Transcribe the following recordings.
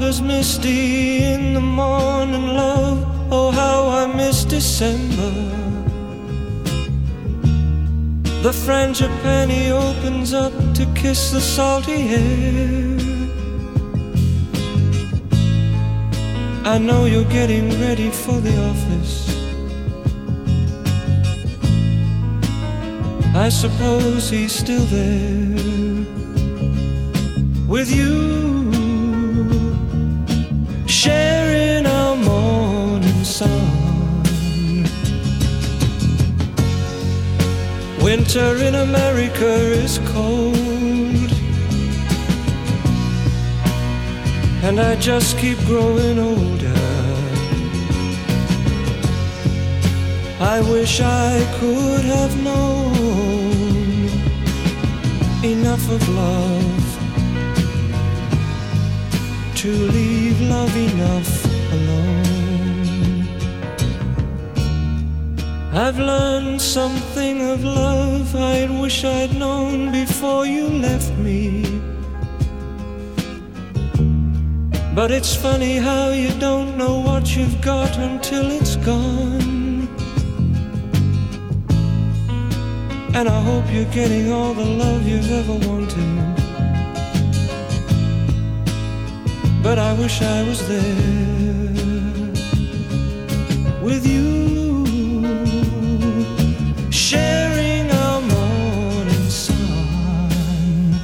is misty in the morning, love. Oh, how I miss December. The frangipani opens up to kiss the salty air. I know you're getting ready for the office. I suppose he's still there with you, sharing our morning sun. Winter in America is cold, and I just keep growing older. I wish I could have known enough of love to leave love enough alone. I've learned something of love I wish I'd known before you left me. But it's funny how you don't know what you've got until it's gone. And I hope you're getting all the love you've ever wanted. But I wish I was there with you, sharing our morning sun.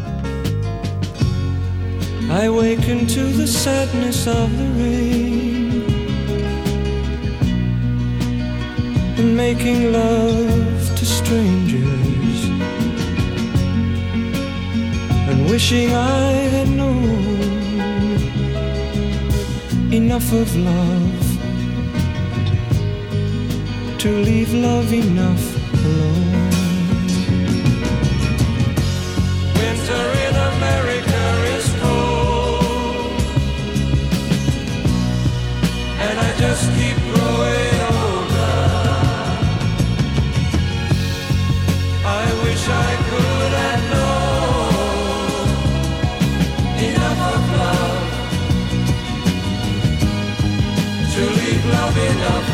I waken to the sadness of the rain and making love to strangers and wishing I had known enough of love to leave love enough alone. Winter in America is cold, and I just keep growing older. I wish I could have known enough of love to leave love enough